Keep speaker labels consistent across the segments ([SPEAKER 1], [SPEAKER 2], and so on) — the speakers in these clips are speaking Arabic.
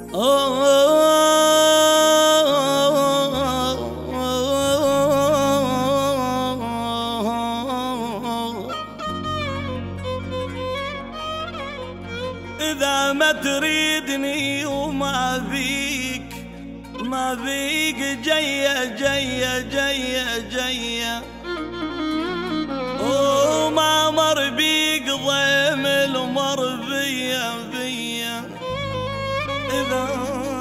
[SPEAKER 1] إذا ما تريدني وما بيك ما بيك جاية جاية جاية جاية وما مر بيك ضيمل ومر بيا بيا إذا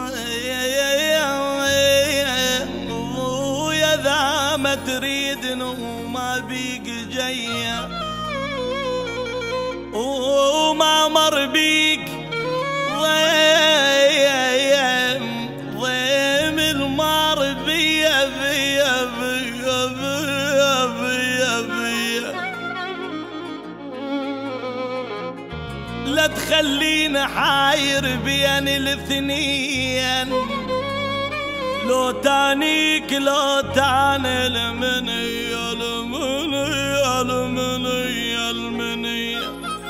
[SPEAKER 1] إذا ما تريدني وما بيك جاية وما مر بيك ضيم المار بيا بيا بيا بيا بيا بيا لا تخليني حاير بين الاثنين لو تانيك لو تاني المني المني المني المني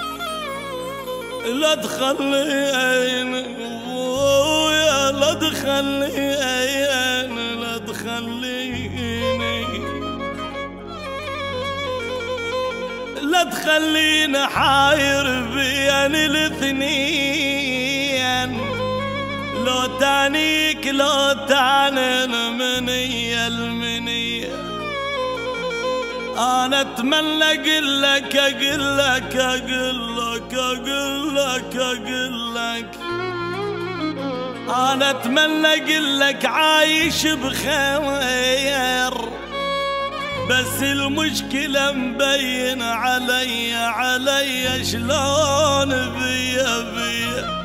[SPEAKER 1] لا تخلي عيني ويا لا تخلي عيني لا تخليني لا تخليني حاير بين الاثنين لو تانيك لو تاني المنية المنية أنا أتمنى أقول لك أقول لك أقول لك أقول لك أقول لك أنا أتمنى أقول لك عايش بخير بس المشكلة مبين علي شلون بيا بيا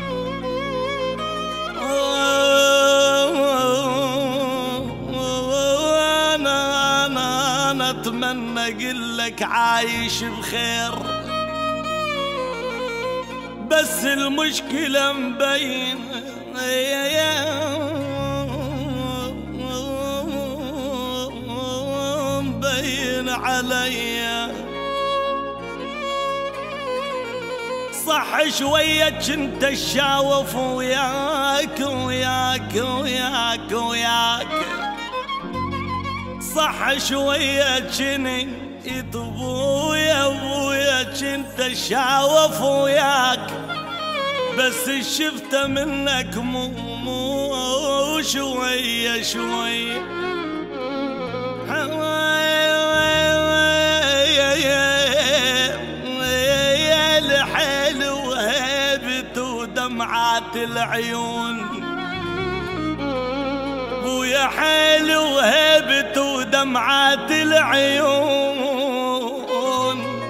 [SPEAKER 1] أنا أتمنى أقول لك عايش بخير بس المشكلة مبين مبين علي صح شوية كنت الشاوف وياك وياك وياك وياك صح شوية كني ابويا ابويا كنت الشاوف وياك بس شفت منك مو شوية شوية يا الحلو هبت ودمعات العيون ويا حلو هبت ودمعات العيون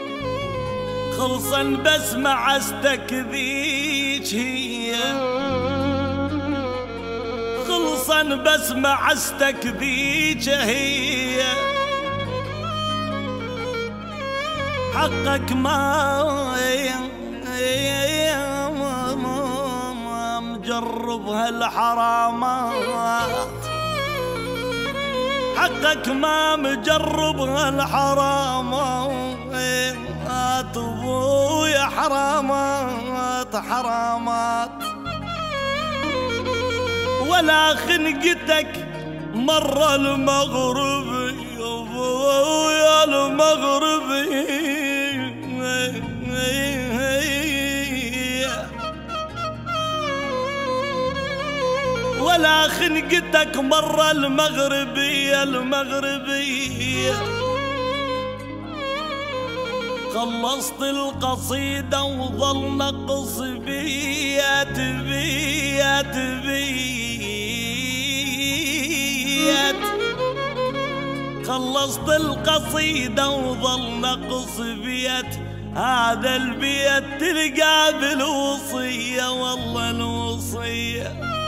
[SPEAKER 1] خلصا بس معستك ذيك هي خلصا بس معستك ذيك هي حقك ما مجرب هالحرامات حقك ما مجرب هالحرامات ابويا حرامات حرامات ولا خنقتك مرة المغربي ابويا المغربي ولا خنقتك مرة المغربية المغربية خلصت القصيدة وظل نقص بيات بيات بيات خلصت القصيدة وظل نقص بيت هذا البيت تلقى بالوصية والله الوصية